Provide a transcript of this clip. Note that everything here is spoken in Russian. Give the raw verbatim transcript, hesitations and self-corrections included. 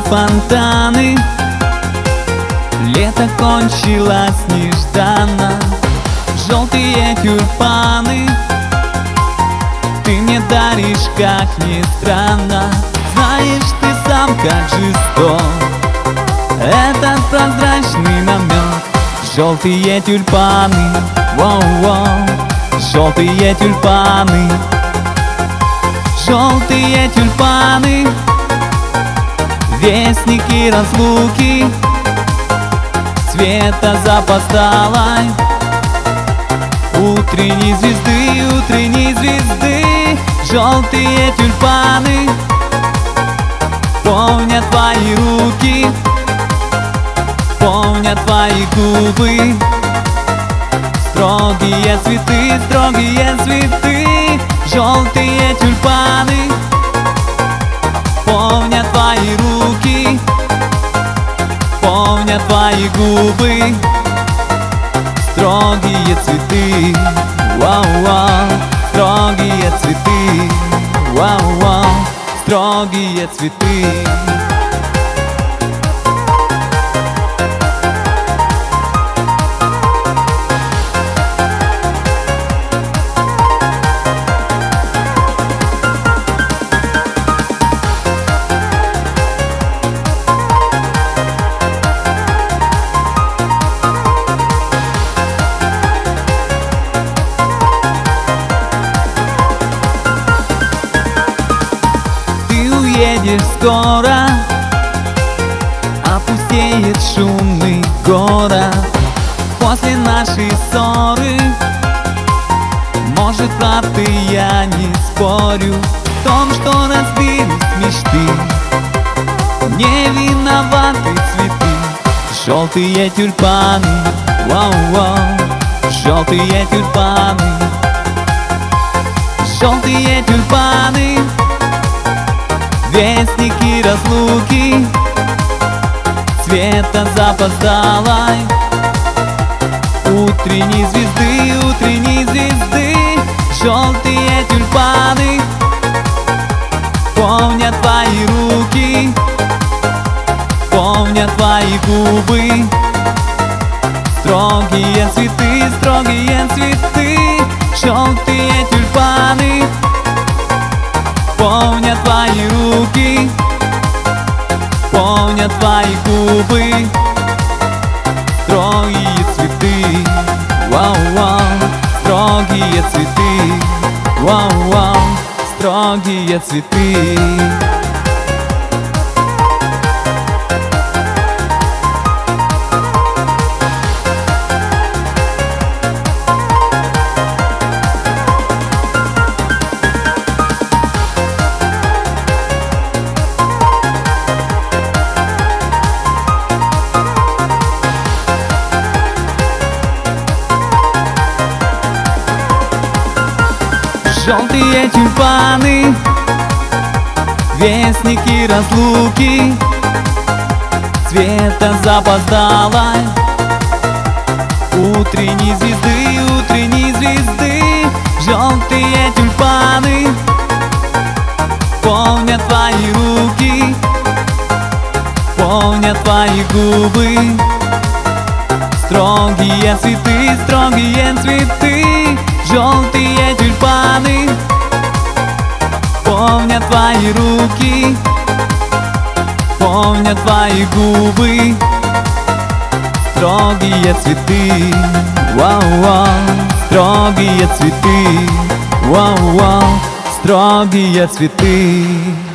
фонтаны. Лето кончилось нежданно. Желтые тюльпаны ты мне даришь, как ни странно. Знаешь ты сам, как жесток этот прозрачный намек. Желтые тюльпаны, воу-воу, желтые тюльпаны, желтые тюльпаны, вестники разлуки, цвета запоздалой утренней звезды, утренней звезды. Желтые тюльпаны помнят твои руки, помнят твои губы. Строгие цветы, строгие цветы. Желтые тюльпаны помнят твои руки, помнят твои губы. Строгие цветы, вау-вау, строгие цветы, вау-вау, строгие цветы. Едешь скоро, опустеет шумный город. После нашей ссоры, может, правда, я не спорю в том, что разбились мечты. Не виноваты цветы. Желтые тюльпаны, вау-вау, желтые тюльпаны, желтые тюльпаны, вестники разлуки, цвета запоздалой утренней звезды, утренней звезды. Желтые тюльпаны помнят твои руки, помнят твои губы. Строгие цветы, строгие цветы. Желтые тюльпаны помнят твои руки, помнят твои губы. Строгие цветы, вау-вау, строгие цветы, вау-вау, строгие цветы. Желтые тюльпаны, вестники разлуки, цвета запоздалой утренней звезды, утренней звезды. Желтые тюльпаны помнят твои руки, помнят твои губы. Строгие цветы, строгие цветы. Желтые тюльпаны помнят твои руки, помнят твои губы. Строгие цветы, вау-вау, строгие цветы, вау-вау, строгие цветы.